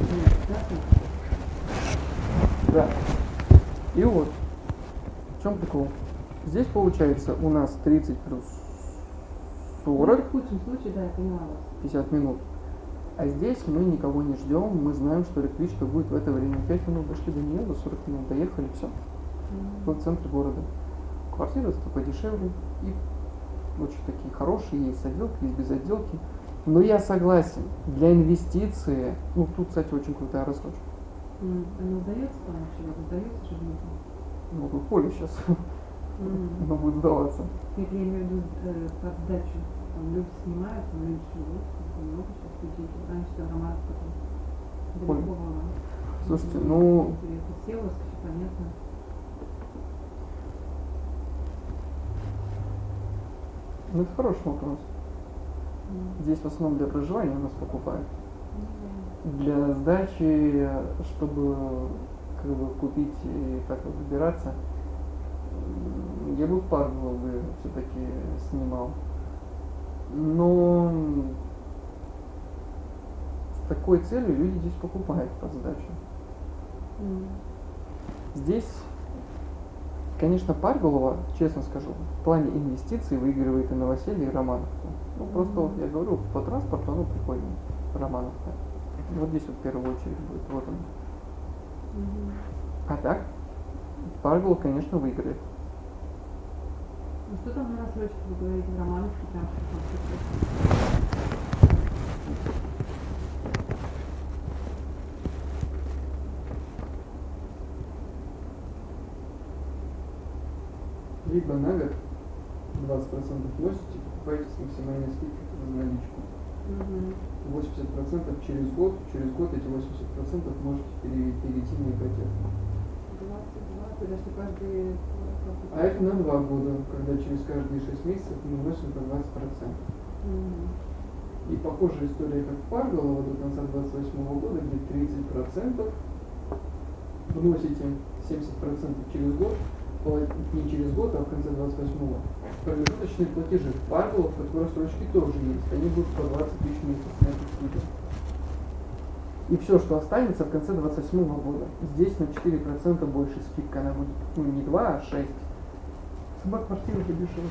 Да. И вот, в чем прикол? Здесь получается у нас 30 плюс 40, в худшем случае, да, я поняла вас. 50 минут. А здесь мы никого не ждем, мы знаем, что электричка будет в это время. 5 минут дошли до нее, за 40 минут доехали, все. В центре города. Квартиры подешевле и очень такие хорошие, есть с отделкой, есть без отделки. Но я согласен, для инвестиции, ну тут, кстати, очень крутая раскрутка. Она сдается там вообще, сдается же люди? Ну, тут поле сейчас, оно будет сдаваться. Нет, я имею в виду под сдачу. Там люди снимают, там люди живут, много сейчас людей. Раньше там Романовка там далеко была. Слушайте, ну... Интересно, Всеволожск, все понятно. Ну, это хороший вопрос. Здесь в основном для проживания у нас покупают. Для сдачи, чтобы как бы купить и так вот выбираться, я бы в Паргово бы все-таки снимал. Но с такой целью люди здесь покупают под сдачу. Здесь, конечно, Парголово, честно скажу, в плане инвестиций выигрывает и Новоселье, и Романовку. Ну, просто вот я говорю, по транспорту оно прикольнее. Романовка. Вот здесь вот в первую очередь будет, вот он. Мгм. А так, Парголов, конечно, выиграет. Ну что там на рассрочке, вы говорите, в Романовке, прям что там такое? Либо на год 20% вносите, покупаете с максимальной скидкой за наличку. Мгм. 80% через год эти 80% можете перейти на ипотеку. 20, это что каждый... А это на 2 года, когда через каждые 6 месяцев мы вносим по 20%. Мгм. И похожая история, как Парголова до конца 28 года, где 30% вносите 70% через год, не через год, а в конце 28-го. Промежуточные платежи Парголов, которые срочки тоже есть, они будут по 20 тысяч в месяц на этих видео. И все, что останется в конце 28 года. Здесь на 4% больше скидка, она будет не 2, а 6. Сама квартира подешевле.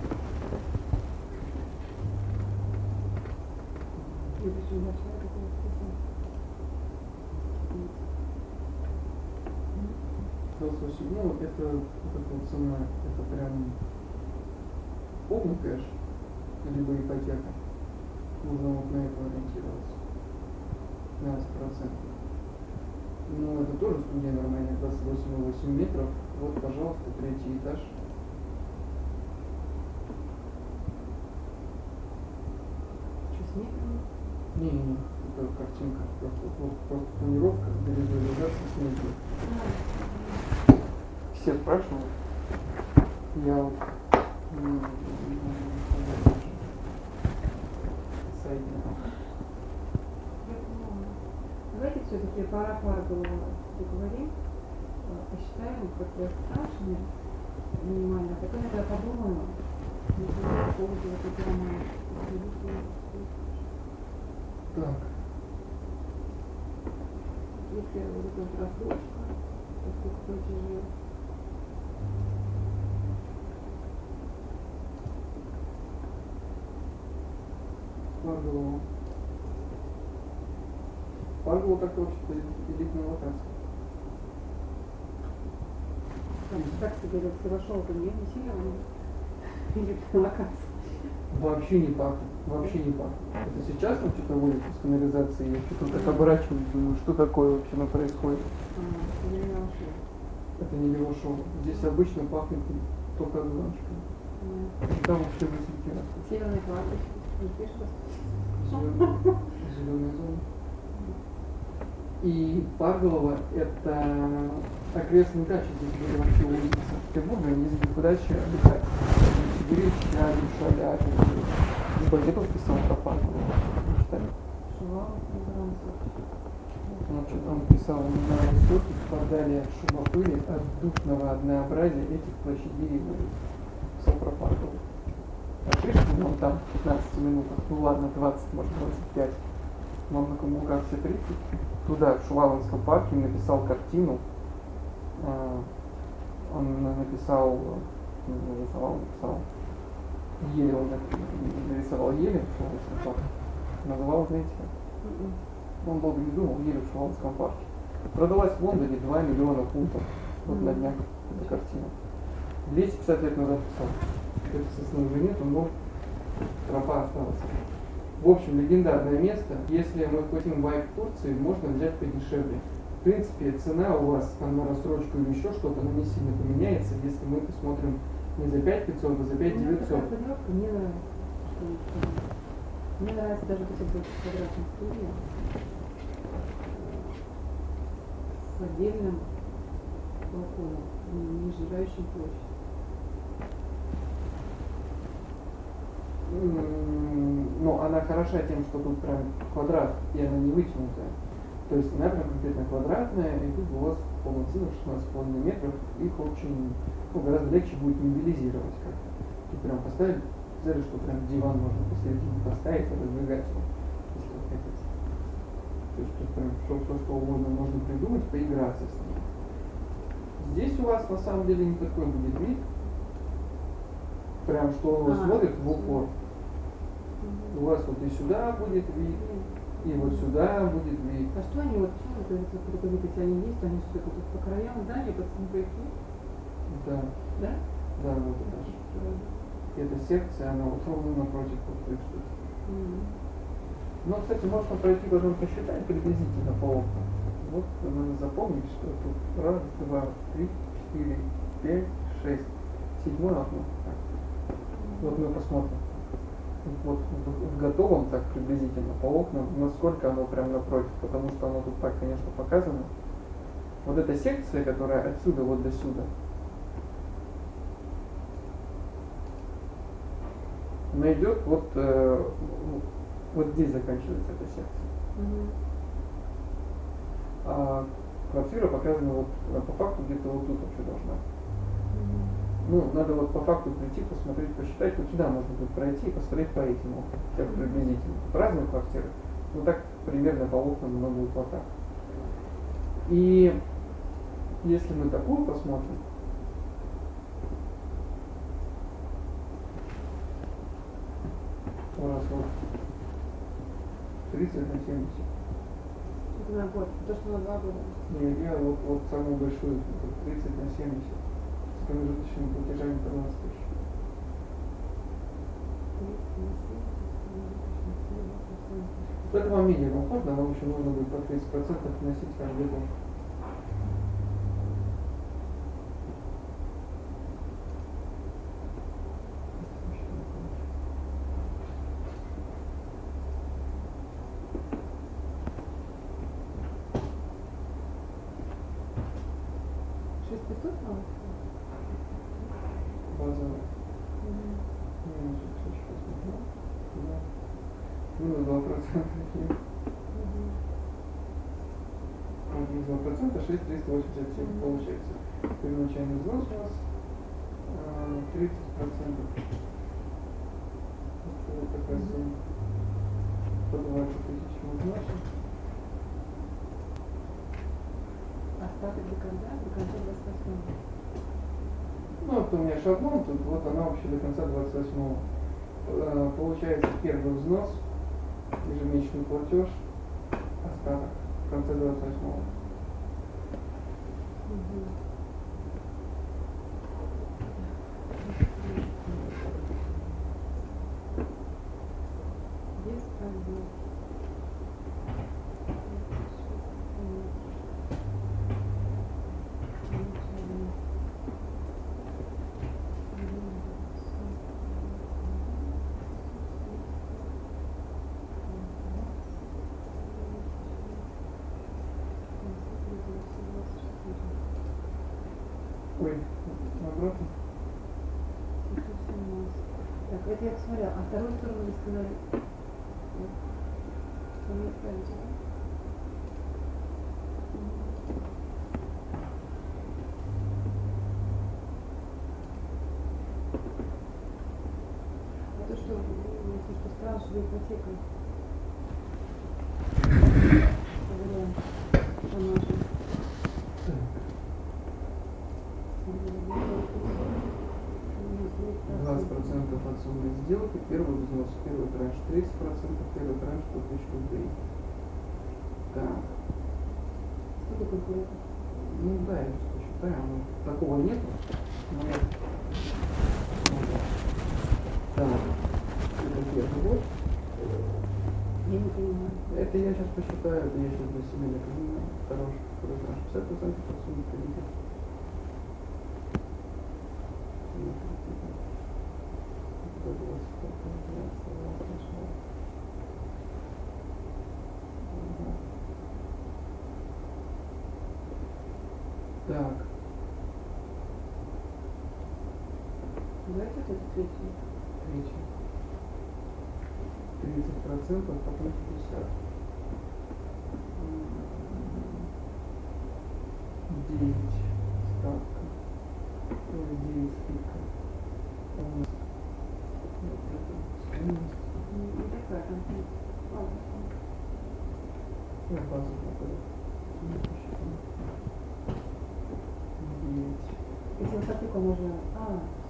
И причем большая такая цифра. 28, ну, это вот самое, это прям полный кэш, либо ипотека. Нужно вот на это ориентироваться. 15%. Ну, это тоже студия нормальная, 28,8 метров. Вот, пожалуйста, 3-й этаж. Что, снег? Не, это картинка, просто планировка, визуализация снега. Все спрашивают. Я вот сайт. Давайте все-таки пора Парголова договорим, посчитаем, как я спрашиваю минимально, потом я подумаю, по поводу вот этого романа. Так, Если вот эта вот рассрочка, поскольку платежи. Парголова. Парголова как-то вообще-то элитная локация. Как тебе говорят, Севашова-то не сильно или локация? Вообще не пахнет, вообще не пахнет. Это сейчас там что-то водят с канализацией, я что-то так оборачиваюсь, думаю, что такое вообще происходит. Я не нашла. Это не Левашово. Здесь обычно пахнет только одуванчиком. Там вообще высветлено. Северный кладбище. Не пишешь? Зеленая зона. И Парголова – это окрестные дачи, здесь были вообще улицы. В Петербурге они ездили куда еще отдыхать. Сибирь, Челябинск, Шаляпин. Болетов писал про Парголова. Не читали? Шувалов, Он что-то он писал на высоке в портале шумопыли от душного однообразия этих площадей и улиц. Писал про Парголова. А Шишкин, он там в 15 минутах, ну ладно, 20, может 25. Но он на каблуках все 30. Туда, в Шуваловском парке, написал картину. Он написал еле, он нарисовал еле в Шуваловском парке. Называл, знаете как? Он долго не думал, еле в Шуваловском парке. Продалась в Лондоне 2 миллиона фунтов. Вот на днях эта картина. 250 лет назад писал. Это, естественно, уже нету, но тропа осталась. В общем, легендарное место. Если мы хотим вайп в Турции, можно взять подешевле. В принципе, цена у вас там на рассрочку или еще что-то, она не сильно поменяется, если мы посмотрим не за 5500, а за 5900. Мне нравится. Мне нравится даже вот эта квадратная студия с отдельным балконом, не сжигающим площадь. Ну, она хороша тем, что тут прям квадрат, и она не вытянутая. То есть она прям конкретно квадратная, и тут у вас полноценно 16,5 метров, их очень, гораздо легче будет мобилизировать как-то. Тут прям поставить, взяли, что прям диван можно посередине поставить, и раздвигать его, если вы хотите. То есть тут прям все, что угодно можно придумать, поиграться с ним. Здесь у вас на самом деле не такой будет вид, прям что он смотрит в упор. У вас вот и сюда будет вид, И вот сюда будет вид. А что они вот, что вот эти вот если они есть, они что тут по краям здания, под снеговики? Да, Да? да, вот это же. Эта секция, она вот ровно напротив вот той штуки. Ну, кстати, можно пройти, потом посчитать приблизительно по окнам. Вот надо запомнить, что тут раз, два, три, четыре, пять, шесть. 7-е окно. Так. Вот мы посмотрим. Вот в готовом так приблизительно по окнам, насколько оно прям напротив, потому что оно тут так, конечно, показано. Вот эта секция, которая отсюда вот до сюда, она идет вот, вот здесь заканчивается эта секция. А квартира показана вот по факту где-то вот тут вообще должна. Ну, надо вот по факту прийти, посмотреть, посчитать, вот сюда можно будет пройти и посмотреть по этим окнам, хотя бы приблизительно. Тут разные квартиры, но так примерно по окнам оно будет вот так. И если мы такую посмотрим, у нас вот 30 на 70. Это на год, то, что на 2 года. Не, я вот самую большую, 30 на 70. С промежуточными платежами по 20 тысяч. Вот это вам минимум можно, вам еще нужно будет по 30% вносить каждый год. Базовый. Минус, сейчас посмотрю. Да. Минус 2%. Минус 2%, 6,387 получается. Первоначальный взнос у нас 30%. Вот такая сумма. По 20 тысяч мы вносим. Остаток до конца 28. Ну, вот у меня шаблон, тут вот она вообще до конца 28-го. Получается первый взнос, ежемесячный платеж, остаток в конце 28-го. Без проблем. Ой, наоборот. Так, это я посмотрела. А вторую сторону вы сказали? Что мне ставите, да? А то, что, если что, спрашиваю ипотека. Проверяем. По нашим. 20% от суммы сделки, первый взнос, первый транш 30%, первый транш 100 тысяч рублей. Так. Сколько конкурентов? Ну да, я просто считаю, ну, такого нету. Но... Так. Это первый год. Я не понимаю. Это я сейчас посчитаю, это я сейчас для себя не понимаю. Второй транш 50% от суммы кредита. Так, Давайте вот эту третью. третий. 30%, потом 50. 9 ставка. 9 скидка. Не такая там. Ладно. Я базу покажу. 9. Если вот такой можно...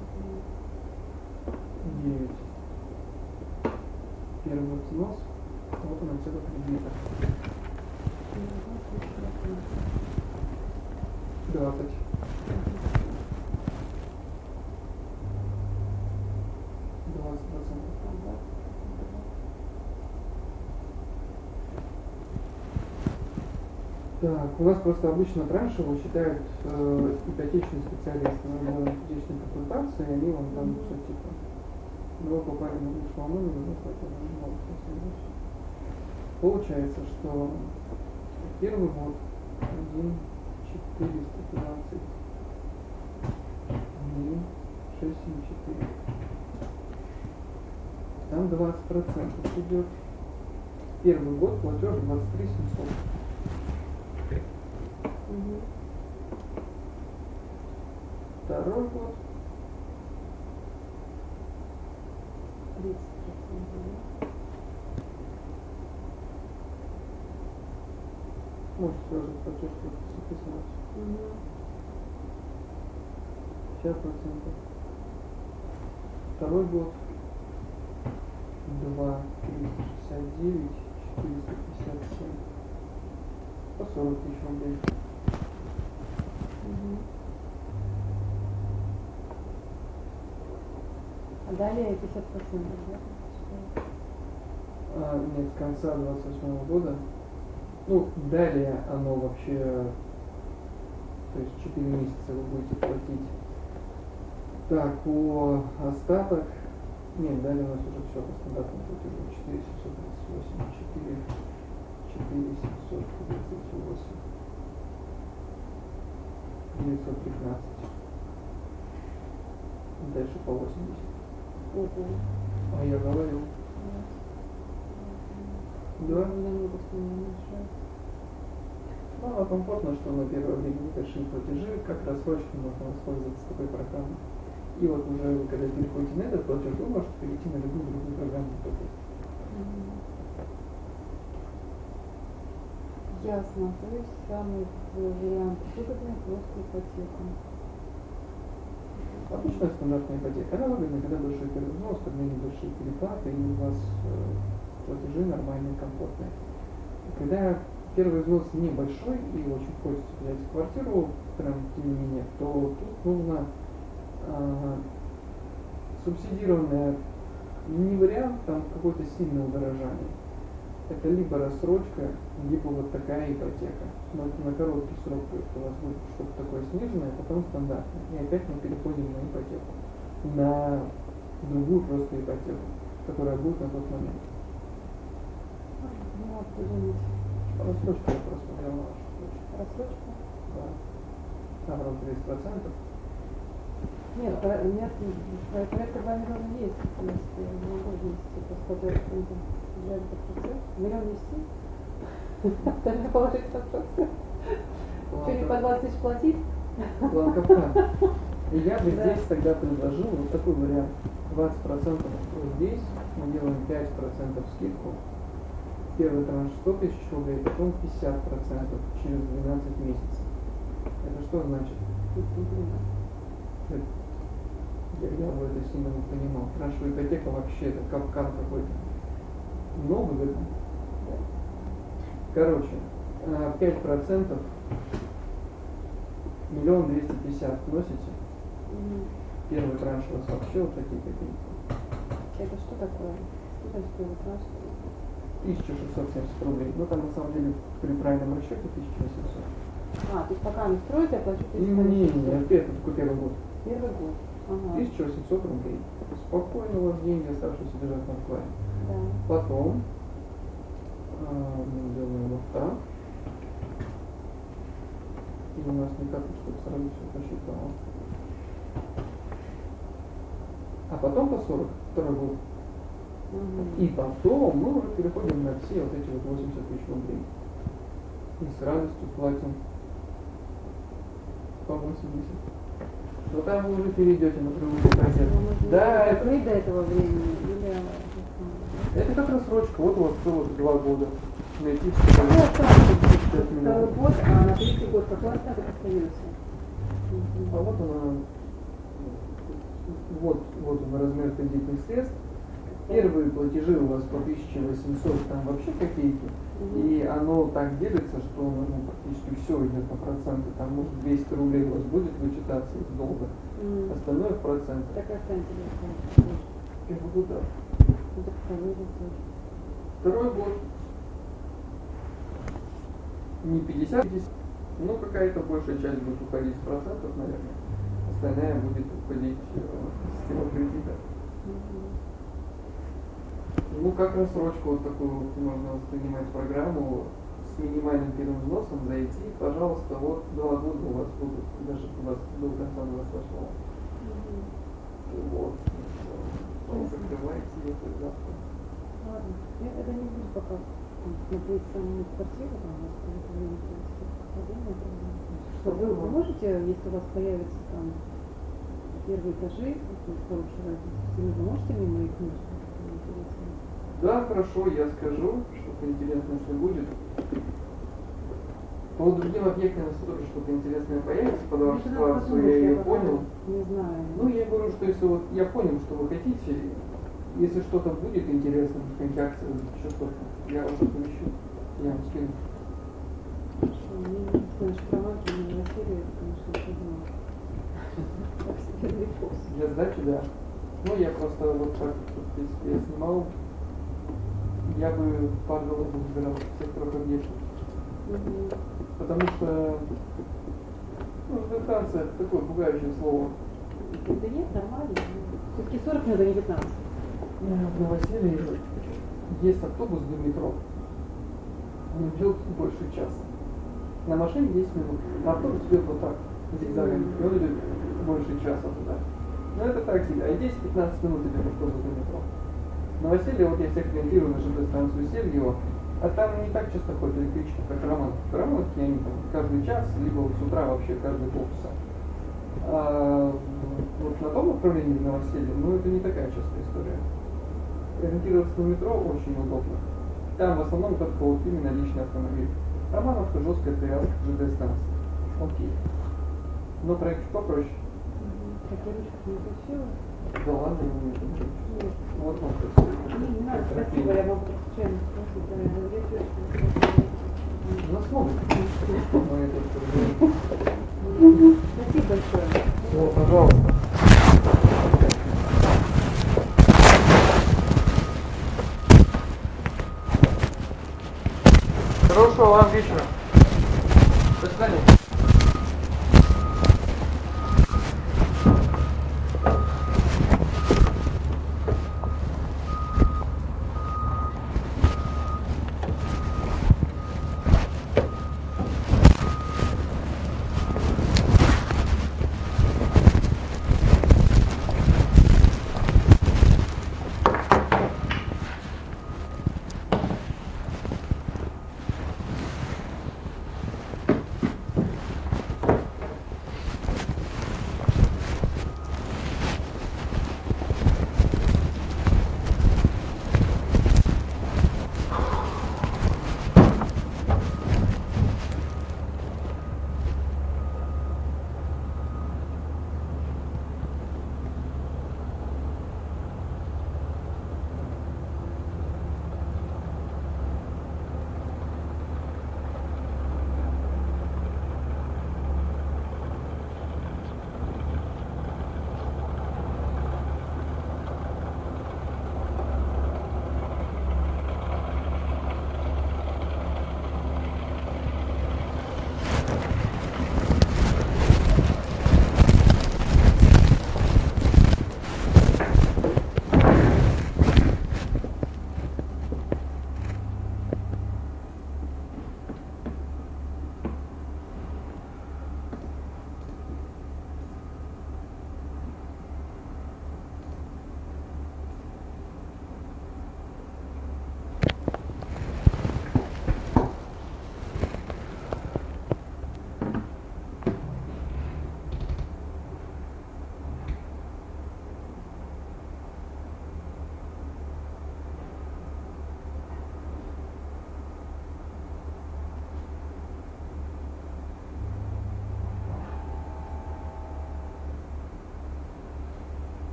9. Первый взнос Вот она отсюда прибита. 20. Так, у нас просто обычно траншево считают ипотечные специалисты на ипотечной консультации, и они вам там все типа. Но вы попали на высшего номера, вы поэтому не можете согласиться. Получается, что первый год 1,420 6,74. Там 20% идет. Первый год платеж 23 700. Второй год 30%. Может сразу платеж просто записать. 50%. Второй год 2 369 457 по 40 тысяч рублей. А далее 50%, да? Нет, с конца 28 года. Ну, далее оно вообще, то есть 4 месяца вы будете платить. Так, по остаток, нет, далее у нас уже все по стандартному платежу. 4 738, 4 738, 915. Дальше по 80. Ого. А я говорил. Да? Намного сильнее мешает. Ну, а комфортно, что на первое время небольшие платежи, как рассрочки, можно воспользоваться такой программой. И вот уже вы, когда переходите на этот платеж, вы можете перейти на любую другую программу. Ясно. То есть самый вариант выгодный просто ипотека. Обычная стандартная ипотека. Она выгодна, когда большой первый взнос, когда небольшие переплаты, и у вас платежи нормальные, комфортные. Когда первый взнос небольшой и очень хочется взять квартиру, прям тем не менее, то тут нужно субсидированное, не вариант, там какое-то сильное удорожание. Это либо рассрочка, либо вот такая ипотека. Но это на короткий срок, то есть у вас будет что-то такое сниженное, потом стандартное. И опять мы переходим на ипотеку. На другую просто ипотеку, которая будет на тот момент. Ну, определить. Рассрочка я просто смотрел на вашу случай. Рассрочка? Да. Там ровно 30%. Нет, порядка 2 миллиона есть, в принципе, в возможности, поскольку взять этот процесс. Миллион нести, остальное положить под процесс. Что, не по 20 тысяч платить? План КП. И я бы здесь тогда предложил вот такой вариант. 20% вот здесь, мы делаем 5% скидку. Первый транш 100 тысяч рублей, потом 50% через 12 месяцев. Это что значит? Я бы это сильно не понимал. Траншевая ипотека вообще это капкан какой-то. Но выгодно. Короче, 5% 1 250 вносите. Первый транш у вас вообще вот такие копейки. Это что такое? Что значит первый транш? 1670 рублей. Ну там на самом деле при правильном расчете 1800. А, то есть пока не строите, я плачу 1800. Не, это только первый год. Первый год. Ага. 1800 рублей. Спокойно у вас деньги, оставшиеся лежат на вкладе. Да. Потом мы делаем вот так. И у нас никак, чтобы сразу все посчитало. А потом по 40, второй год. И потом мы уже переходим на все вот эти вот 80 тысяч рублей. И с радостью платим по 80. Но там вы уже перейдете на другую ипотеку. Да, это до этого времени или... это как рассрочка. Вот у вас было 2 года. Найти Вот так. 5 Второй миллионов. год, а на третий год какой остаток остается? А вот она, вот он размер кредитных средств. Первые платежи у вас по 1800, там вообще копейки. И оно так делится, что ну, практически все идет на проценты. Там может 200 рублей у вас будет вычитаться из долга. Остальное в процентах. Так останется тоже. Я буду да. Ну, так второй год тоже. Второй год. Не 50, 50, но какая-то большая часть будет уходить с процентов, наверное. Остальная будет уходить с тела кредита. Ну, как рассрочку вот такую вот можно воспринимать программу с минимальным первым взносом, зайти, пожалуйста, вот 2 года у вас будут, даже у вас до конца 28-го. Вот. Закрывайте это завтра. Ладно, я тогда не буду пока смотреть саму квартиру, там, у вас какое-то время отдельная проблема. Что вы можете, если у вас появятся там первые этажи, то есть хорошая разница, вы можете мне мои книжки? Интересно. Да, хорошо, я скажу, что-то интересное, если будет. По другим объектам, если тоже что-то интересное появится, под вашу ситуацию, я ее понял. Не знаю. Ну, я говорю, что если вот я понял, что вы хотите, если что-то будет интересно, какие-нибудь акции, еще что-то, я вас оповещу, я вам скину. Хорошо, мне не знаешь, про магию, не Василия, это, конечно, трудно. Так себе вопрос. Для сдачи, да. Ну, я просто вот так, вот, если я снимал, я бы пару долларов выбирал всех 3 объектов. Потому что, ну, дистанция это такое пугающее слово. Да нет, нормально. Все-таки 40 минут, а не 15. В Новоселии есть автобус до метро. Он идет больше часа. На машине 10 минут. На автобус идет вот так, зигзагами. И он идет больше часа туда. Но это так себе. А 10-15 минут идет автобус до метро. В Новоселии, вот я всех ориентирую на ЖД-станцию Сельгио, а там не так часто ходят электрички, как Романовки. Романовки, они там каждый час, либо вот с утра вообще каждые полчаса. А вот на том направлении в Новоселии, ну это не такая частая история. Ориентироваться на метро очень удобно. Там в основном только вот именно личный автомобиль. Романовка жесткая привязка к ЖД-станции. Окей. Но проект попроще. Так, я ручку не включила. Да ладно, я не умею. Нет. Вот он Не надо, спасибо, я могу случайно спросить. Я чувствую, Ну, смотрим. Мы это спасибо большое. Все, пожалуйста. Хорошего вам вечера.